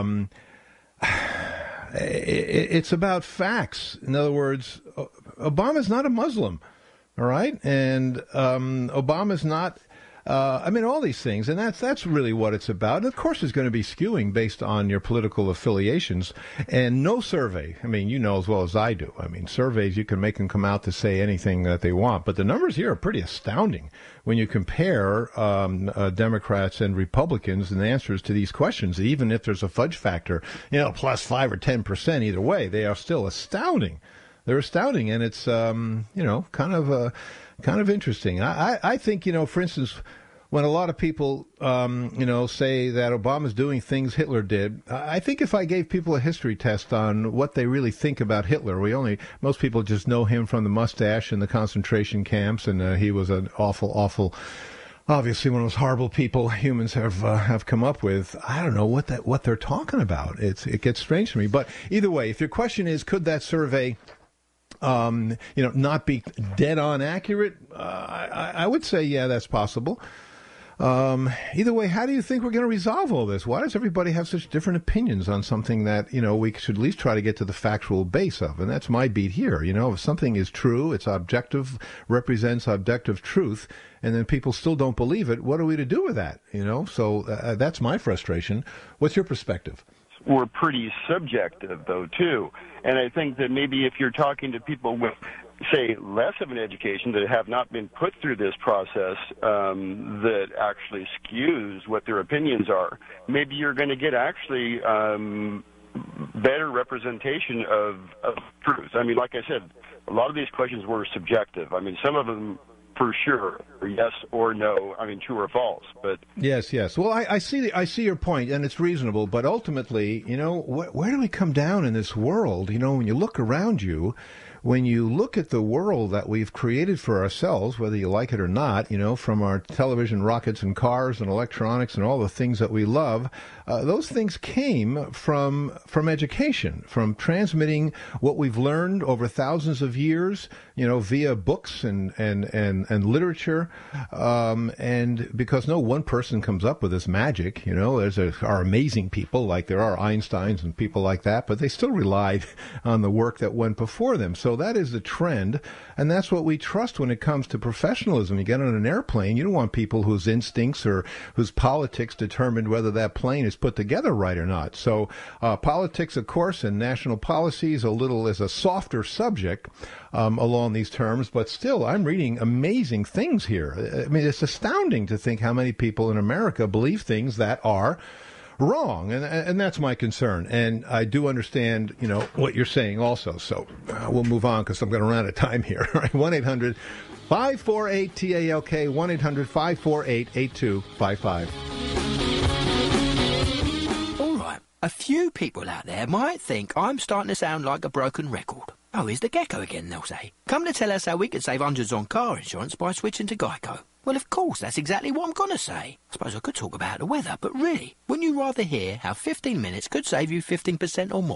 it's about facts. In other words, Obama's not a Muslim. All right. And Obama's not. All these things, and that's really what it's about. And of course, it's going to be skewing based on your political affiliations. And no survey, you know as well as I do. Surveys, you can make them come out to say anything that they want. But the numbers here are pretty astounding when you compare Democrats and Republicans and the answers to these questions. Even if there's a fudge factor, plus 5 or 10% either way, they are still astounding. They're astounding, and it's kind of interesting. I think, for instance, when a lot of people, say that Obama's doing things Hitler did, I think if I gave people a history test on what they really think about Hitler, most people just know him from the mustache and the concentration camps, and he was an awful, obviously one of those horrible people humans have come up with. I don't know what they're talking about. It gets strange to me. But either way, if your question is, could that survey not be dead on accurate? I would say, yeah, that's possible. Either way, how do you think we're going to resolve all this? Why does everybody have such different opinions on something that, we should at least try to get to the factual base of? And that's my beat here. If something is true, it's objective, represents objective truth, and then people still don't believe it, what are we to do with that? So that's my frustration. What's your perspective? We're pretty subjective, though, too. And I think that maybe if you're talking to people with, say, less of an education that have not been put through this process that actually skews what their opinions are, maybe you're going to get actually better representation of truth. Like I said, a lot of these questions were subjective. Some of them for sure, yes or no, true or false. But yes. Well, I see your point, and it's reasonable. But ultimately, where do we come down in this world? When you look around you, when you look at the world that we've created for ourselves, whether you like it or not, from our television, rockets, and cars, and electronics, and all the things that we love, those things came from education, from transmitting what we've learned over thousands of years, via books and literature, and because no one person comes up with this magic, are amazing people like there are Einsteins and people like that, but they still relied on the work that went before them. So that is the trend, and that's what we trust when it comes to professionalism. You get on an airplane, you don't want people whose instincts or whose politics determined whether that plane is put together right or not. So politics, of course, and national policy is a softer subject along these terms, but still, I'm reading amazing things here. It's astounding to think how many people in America believe things that are wrong, and that's my concern. And I do understand, what you're saying also. So we'll move on because I'm going to run out of time here. All right, 1-800-548-TALK, 1-800-548-8255. All right, a few people out there might think I'm starting to sound like a broken record. Oh, here's the gecko again, they'll say. Come to tell us how we could save hundreds on car insurance by switching to Geico. Well, of course, that's exactly what I'm going to say. I suppose I could talk about the weather, but really, wouldn't you rather hear how 15 minutes could save you 15% or more?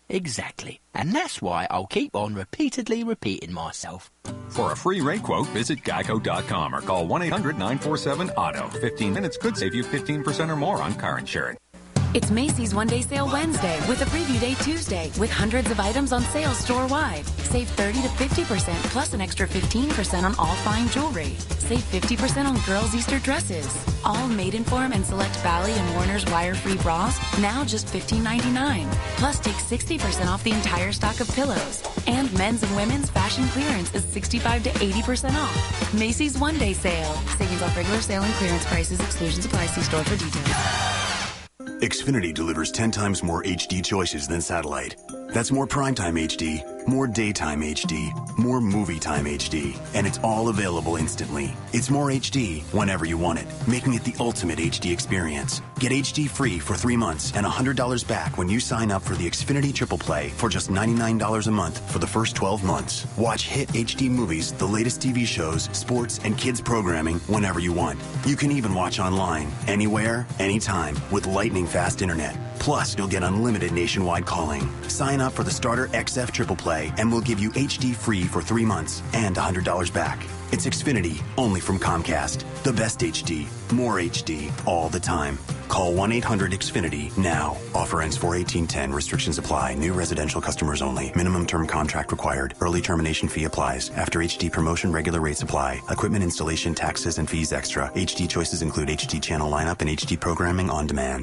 Exactly. And that's why I'll keep on repeatedly repeating myself. For a free rate quote, visit geico.com or call 1-800-947-AUTO. 15 minutes could save you 15% or more on car insurance. It's Macy's One Day Sale Wednesday with a Preview Day Tuesday with hundreds of items on sale store-wide. Save 30 to 50% plus an extra 15% on all fine jewelry. Save 50% on girls' Easter dresses. All Maidenform and select Bally and Warner's wire-free bras, now just $15.99. Plus take 60% off the entire stock of pillows. And men's and women's fashion clearance is 65 to 80% off. Macy's One Day Sale. Savings off regular sale and clearance prices. Exclusions apply. See store for details. Xfinity delivers 10 times more HD choices than satellite. That's more primetime HD, more daytime HD, more movie time HD, and it's all available instantly. It's more HD whenever you want it, making it the ultimate HD experience. Get HD free for 3 months and $100 back when you sign up for the Xfinity Triple Play for just $99 a month for the first 12 months. Watch hit HD movies, the latest TV shows, sports, and kids programming whenever you want. You can even watch online, anywhere, anytime, with lightning-fast internet. Plus, you'll get unlimited nationwide calling. Sign up for the Starter XF Triple Play, and we'll give you HD free for 3 months and $100 back. It's Xfinity, only from Comcast. The best HD, more HD, all the time. Call 1-800-XFINITY now. Offer ends 4/18/10. Restrictions apply. New residential customers only. Minimum term contract required. Early termination fee applies. After HD promotion, regular rates apply. Equipment installation, taxes, and fees extra. HD choices include HD channel lineup and HD programming on demand.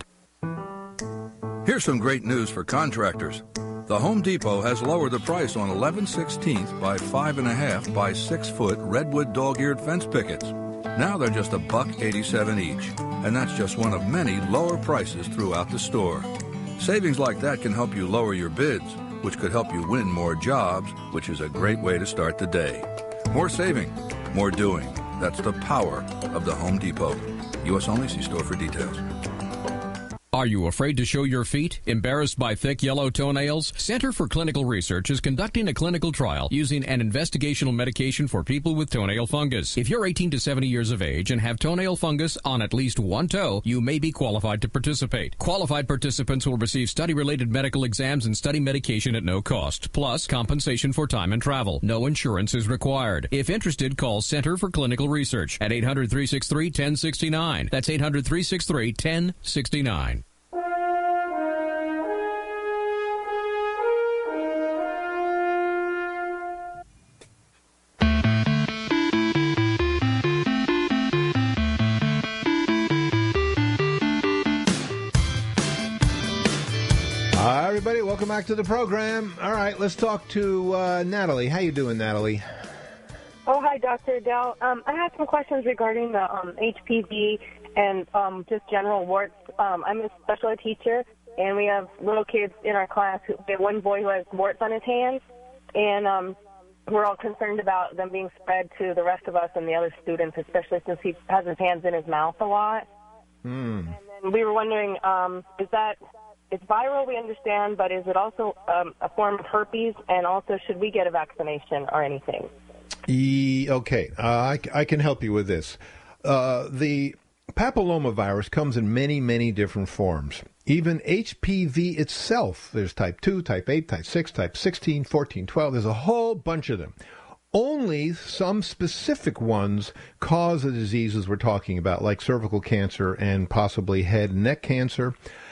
Here's some great news for contractors. The Home Depot has lowered the price on 11/16 by 5.5 by 6 foot redwood dog-eared fence pickets. Now they're just $1.87 each, and that's just one of many lower prices throughout the store. Savings like that can help you lower your bids, which could help you win more jobs, which is a great way to start the day. More saving, more doing. That's the power of the Home Depot. U.S. only. See store for details. Are you afraid to show your feet? Embarrassed by thick yellow toenails? Center for Clinical Research is conducting a clinical trial using an investigational medication for people with toenail fungus. If you're 18 to 70 years of age and have toenail fungus on at least one toe, you may be qualified to participate. Qualified participants will receive study-related medical exams and study medication at no cost, plus compensation for time and travel. No insurance is required. If interested, call Center for Clinical Research at 800-363-1069. That's 800-363-1069. Hi, everybody. Welcome back to the program. All right, let's talk to Natalie. How you doing, Natalie? Oh, hi, Dr. Dell. I have some questions regarding the HPV and just general warts. I'm a special ed teacher, and we have little kids in our class. We have one boy who has warts on his hands, and we're all concerned about them being spread to the rest of us and the other students, especially since he has his hands in his mouth a lot. And then we were wondering, it's viral, we understand, but is it also a form of herpes? And also, should we get a vaccination or anything? Okay, I can help you with this. The papillomavirus comes in many, many different forms. Even HPV itself, there's type 2, type 8, type 6, type 16, 14, 12. There's a whole bunch of them. Only some specific ones cause the diseases we're talking about, like cervical cancer and possibly head and neck cancer.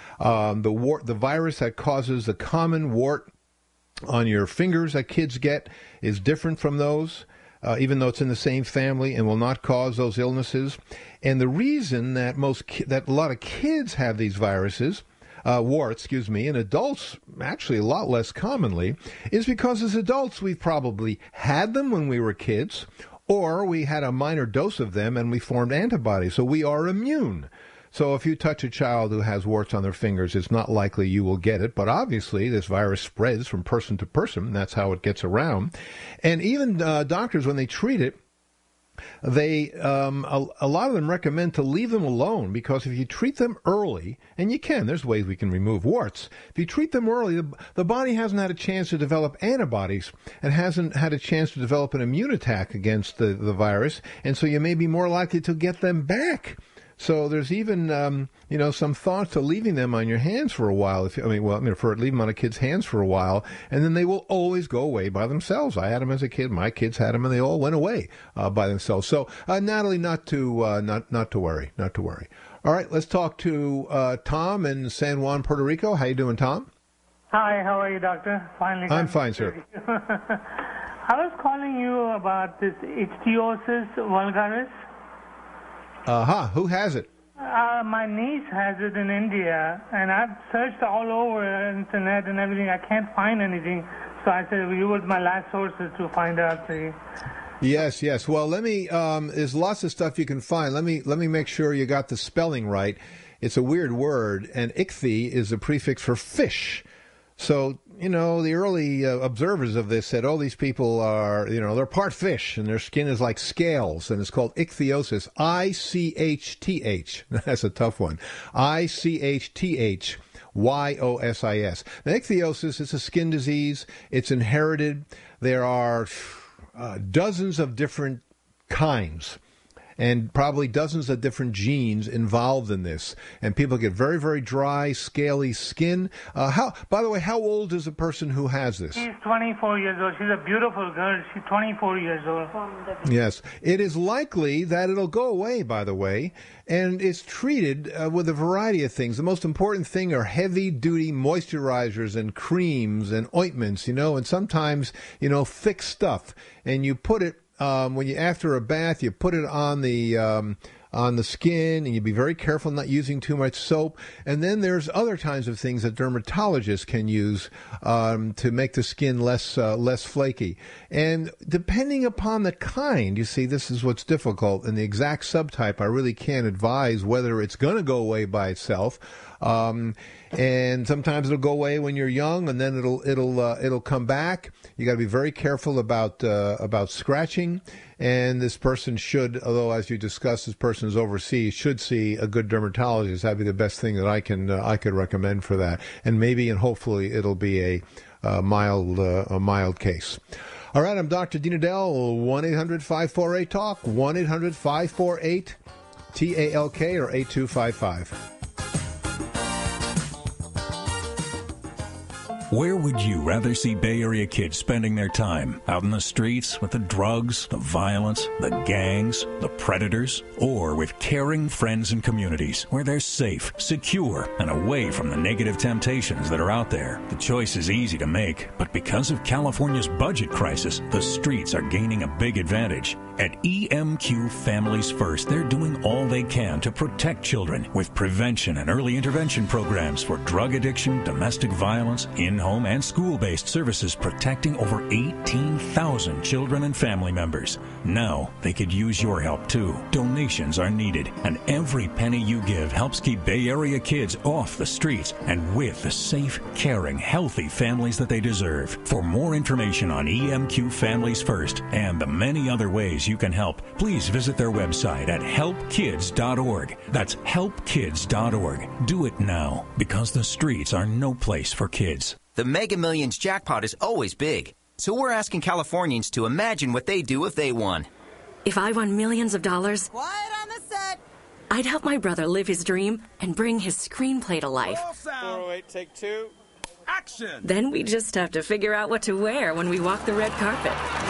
The virus that causes the common wart on your fingers that kids get is different from those, even though it's in the same family, and will not cause those illnesses. And the reason that that a lot of kids have these viruses, warts, and adults actually a lot less commonly, is because as adults we've probably had them when we were kids, or we had a minor dose of them and we formed antibodies, so we are immune. So if you touch a child who has warts on their fingers, it's not likely you will get it. But obviously, this virus spreads from person to person. That's how it gets around. And even doctors, when they treat it, they a lot of them recommend to leave them alone, because if you treat them early, and you can, there's ways we can remove warts. If you treat them early, the body hasn't had a chance to develop antibodies and hasn't had a chance to develop an immune attack against the virus, and so you may be more likely to get them back So there's even, some thought to leaving them on your hands for a while. Leave them on a kid's hands for a while, and then they will always go away by themselves. I had them as a kid. My kids had them, and they all went away by themselves. So, Natalie, not to worry. All right, let's talk to Tom in San Juan, Puerto Rico. How you doing, Tom? Hi, how are you, doctor? Finally. I'm fine, sir. I was calling you about this ichthyosis vulgaris. Who has it? My niece has it in India, and I've searched all over internet and everything. I can't find anything, so I said you were my last sources to find out. Yes. Well, let me. There's lots of stuff you can find. Let me make sure you got the spelling right. It's a weird word, and ichthy is a prefix for fish. So, the early observers of this said, these people are, they're part fish and their skin is like scales, and it's called ichthyosis, I-C-H-T-H. That's a tough one. I-C-H-T-H. Y-O-S-I-S. Now, ichthyosis is a skin disease. It's inherited. There are dozens of different kinds, and probably dozens of different genes involved in this. And people get very, very dry, scaly skin. By the way, how old is a person who has this? She's 24 years old. She's a beautiful girl. She's 24 years old. Yes. It is likely that it'll go away, by the way, and it's treated with a variety of things. The most important thing are heavy-duty moisturizers and creams and ointments, and sometimes, thick stuff. And you put it after a bath, you put it on the skin, and you be very careful not using too much soap. And then there's other kinds of things that dermatologists can use to make the skin less flaky. And depending upon the kind, you see, this is what's difficult. And the exact subtype, I really can't advise whether it's going to go away by itself. And sometimes it'll go away when you're young, and then it'll come back. You got to be very careful about scratching. And this person should, although as you discussed, this person is overseas, should see a good dermatologist. That'd be the best thing that I could recommend for that. And maybe and hopefully it'll be a mild case. All right, I'm Dr. Dean Edell. 1-800-548-TALK. 1-800-548-TALK or 8255. Where would you rather see Bay Area kids spending their time? Out in the streets with the drugs, the violence, the gangs, the predators? Or with caring friends and communities where they're safe, secure, and away from the negative temptations that are out there? The choice is easy to make, but because of California's budget crisis, the streets are gaining a big advantage. At EMQ Families First, they're doing all they can to protect children with prevention and early intervention programs for drug addiction, domestic violence, in-home and school-based services, protecting over 18,000 children and family members. Now, they could use your help too. Donations are needed, and every penny you give helps keep Bay Area kids off the streets and with the safe, caring, healthy families that they deserve. For more information on EMQ Families First and the many other ways you can help, please visit their website at helpkids.org. That's helpkids.org. Do it now, because the streets are no place for kids. The Mega Millions jackpot is always big, so we're asking Californians to imagine what they'd do if they won. If I won millions of dollars, quiet on the set. I'd help my brother live his dream and bring his screenplay to life. 408, take two. Action! Then we just have to figure out what to wear when we walk the red carpet.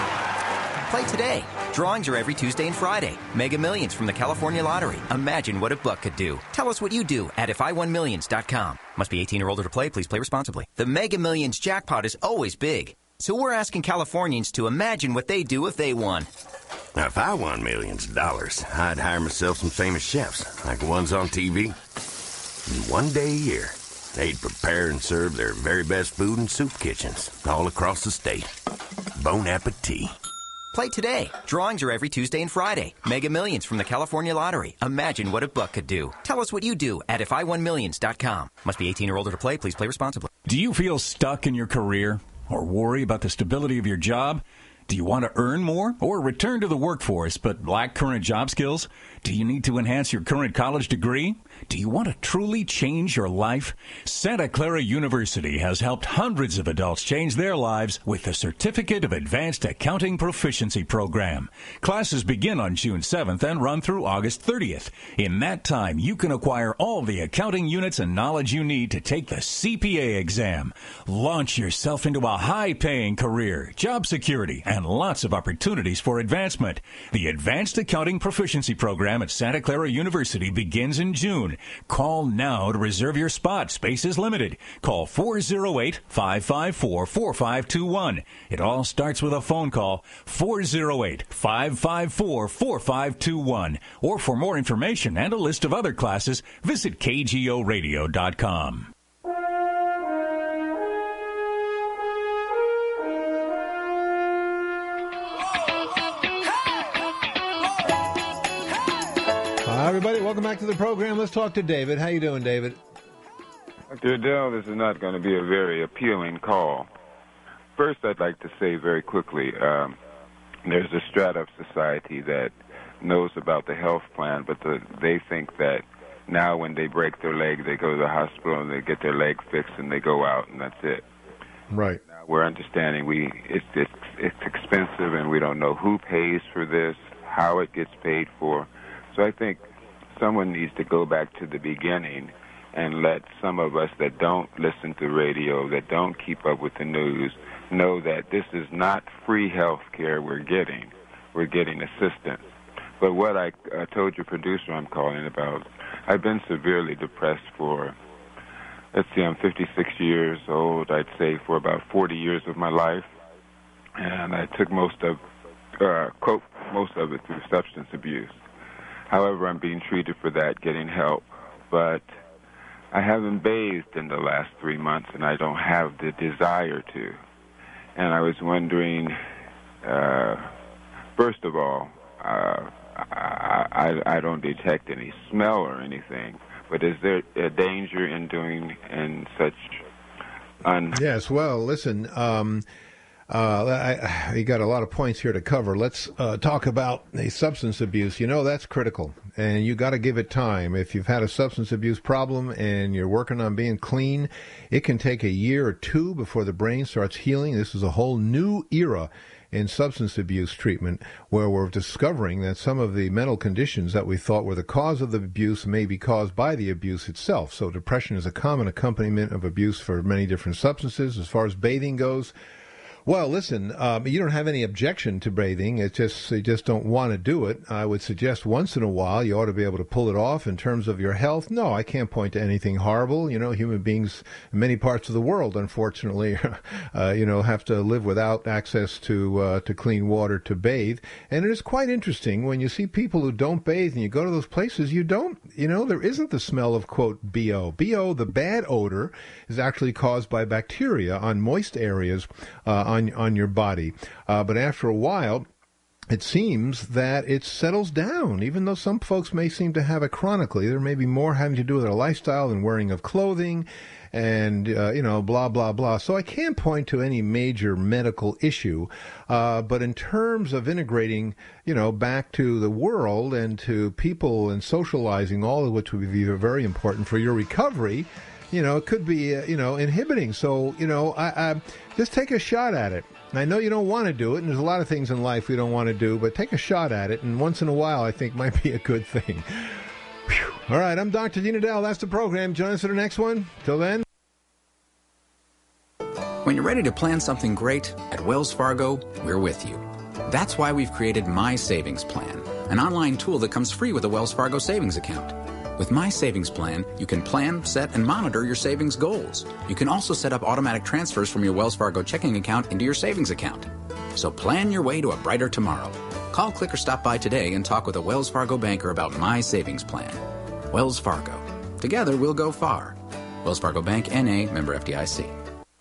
Play today. Drawings are every Tuesday and Friday. Mega Millions from the California Lottery. Imagine what a buck could do. Tell us what you do at ifiwonmillions.com. Must be 18 or older to play. Please play responsibly. The Mega Millions jackpot is always big, so we're asking Californians to imagine what they'd do if they won. Now, if I won millions of dollars, I'd hire myself some famous chefs, like the ones on TV. And one day a year, they'd prepare and serve their very best food in soup kitchens all across the state. Bon appetit. Play today. Drawings are every Tuesday and Friday. Mega Millions from the California Lottery. Imagine what a buck could do. Tell us what you do at ifiwonmillions.com. Must be 18 or older to play. Please play responsibly. Do you feel stuck in your career or worry about the stability of your job? Do you want to earn more or return to the workforce but lack current job skills? Do you need to enhance your current college degree? Do you want to truly change your life? Santa Clara University has helped hundreds of adults change their lives with the Certificate of Advanced Accounting Proficiency Program. Classes begin on June 7th and run through August 30th. In that time, you can acquire all the accounting units and knowledge you need to take the CPA exam. Launch yourself into a high-paying career, job security, and lots of opportunities for advancement. The Advanced Accounting Proficiency Program at Santa Clara University begins in June. Call now to reserve your spot. Space is limited. Call 408-554-4521. It all starts with a phone call, 408-554-4521. Or for more information and a list of other classes, visit KGORadio.com. Hi, everybody. Welcome back to the program. Let's talk to David. How you doing, David? Dr. Adele, this is not going to be a very appealing call. First, I'd like to say very quickly, there's a strata of society that knows about the health plan, but they think that now when they break their leg, they go to the hospital and they get their leg fixed and they go out and that's it. Right. Now we're understanding it's expensive and we don't know who pays for this, how it gets paid for. So I think someone needs to go back to the beginning and let some of us that don't listen to radio, that don't keep up with the news, know that this is not free health care we're getting. We're getting assistance. But what I told your producer I'm calling about, I've been severely depressed for, let's see, I'm 56 years old, I'd say for about 40 years of my life. And I took most of it through substance abuse. However, I'm being treated for that, getting help. But I haven't bathed in the last 3 months, and I don't have the desire to. And I was wondering, first of all, I don't detect any smell or anything, but is there a danger in doing in such Yes, well, listen, you got a lot of points here to cover. Let's talk about the substance abuse. You know, that's critical, and you got to give it time. If you've had a substance abuse problem and you're working on being clean, it can take a year or two before the brain starts healing. This is a whole new era in substance abuse treatment, where we're discovering that some of the mental conditions that we thought were the cause of the abuse may be caused by the abuse itself. So depression is a common accompaniment of abuse for many different substances. As far as bathing goes, well, listen, you don't have any objection to bathing. You just don't want to do it. I would suggest once in a while you ought to be able to pull it off. In terms of your health, no, I can't point to anything horrible. You know, human beings in many parts of the world, unfortunately, have to live without access to clean water to bathe. And it is quite interesting when you see people who don't bathe and you go to those places, there isn't the smell of, quote, BO. BO, the bad odor, is actually caused by bacteria on moist areas on your body. But after a while, it seems that it settles down, even though some folks may seem to have it chronically. There may be more having to do with their lifestyle than wearing of clothing and, blah, blah, blah. So I can't point to any major medical issue. But in terms of integrating, back to the world and to people and socializing, all of which would be very important for your recovery, it could be, inhibiting. So, I just take a shot at it. I know you don't want to do it, and there's a lot of things in life we don't want to do, but take a shot at it, and once in a while I think might be a good thing. Whew. All right, I'm Dr. Dean Adele. That's the program. Join us for the next one. Till then. When you're ready to plan something great, at Wells Fargo, we're with you. That's why we've created My Savings Plan, an online tool that comes free with a Wells Fargo savings account. With My Savings Plan, you can plan, set, and monitor your savings goals. You can also set up automatic transfers from your Wells Fargo checking account into your savings account. So plan your way to a brighter tomorrow. Call, click, or stop by today and talk with a Wells Fargo banker about My Savings Plan. Wells Fargo. Together, we'll go far. Wells Fargo Bank, N.A., member FDIC.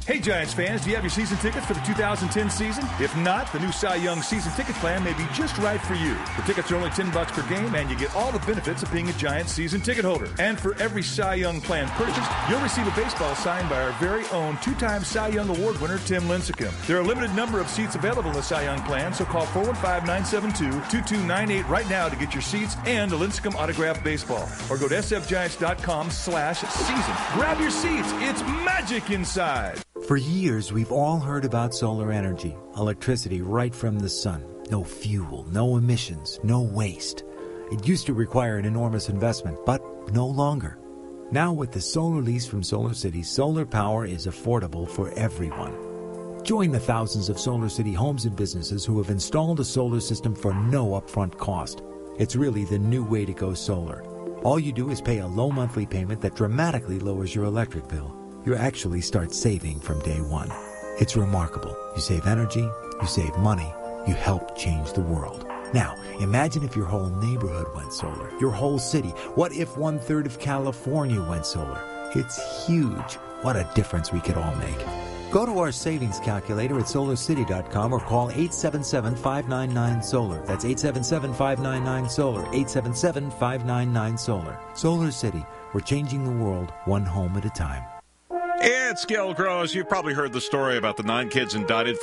Hey Giants fans, do you have your season tickets for the 2010 season? If not, the new Cy Young season ticket plan may be just right for you. The tickets are only $10 per game, and you get all the benefits of being a Giants season ticket holder. And for every Cy Young plan purchase, you'll receive a baseball signed by our very own two-time Cy Young Award winner, Tim Lincecum. There are a limited number of seats available in the Cy Young plan, so call 415-972-2298 right now to get your seats and a Lincecum autographed baseball. Or go to sfgiants.com/season. Grab your seats. It's magic inside. For years, we've all heard about solar energy, electricity right from the sun. No fuel, no emissions, no waste. It used to require an enormous investment, but no longer. Now with the solar lease from Solar City, solar power is affordable for everyone. Join the thousands of Solar City homes and businesses who have installed a solar system for no upfront cost. It's really the new way to go solar. All you do is pay a low monthly payment that dramatically lowers your electric bill. You actually start saving from day one. It's remarkable. You save energy, you save money, you help change the world. Now, imagine if your whole neighborhood went solar, your whole city. What if 1/3 of California went solar? It's huge. What a difference we could all make. Go to our savings calculator at solarcity.com or call 877-599-SOLAR. That's 877-599-SOLAR, 877-599-SOLAR. Solar City, we're changing the world one home at a time. It's Gil Gross. You've probably heard the story about the 9 kids indicted for